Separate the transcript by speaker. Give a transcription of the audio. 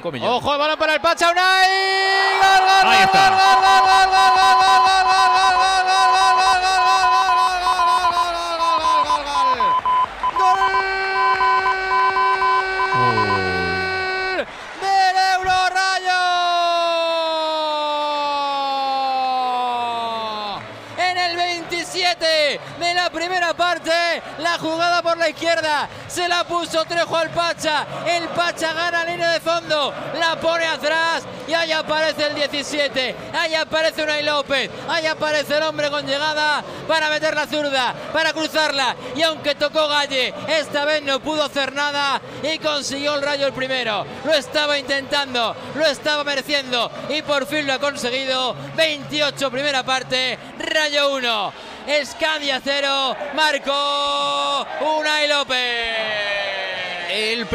Speaker 1: 5 millones.
Speaker 2: Ojo, el balón para el Pacha, Unai. ¡Gol, gol,
Speaker 1: Ahí está.
Speaker 2: gol, gol, gol, gol, gol, gol, gol, gol, de la primera parte, la jugada por la izquierda, se la puso Trejo al Pacha, el Pacha gana línea de fondo, la pone atrás y ahí aparece el 17, ahí aparece Unai López, ahí aparece el hombre con llegada para meter la zurda, para cruzarla, y aunque tocó Galle, esta vez no pudo hacer nada y consiguió el Rayo el primero, lo estaba intentando, lo estaba mereciendo y por fin lo ha conseguido. 28 primera parte, Rayo 1. Escandia 0, marcó Unai López.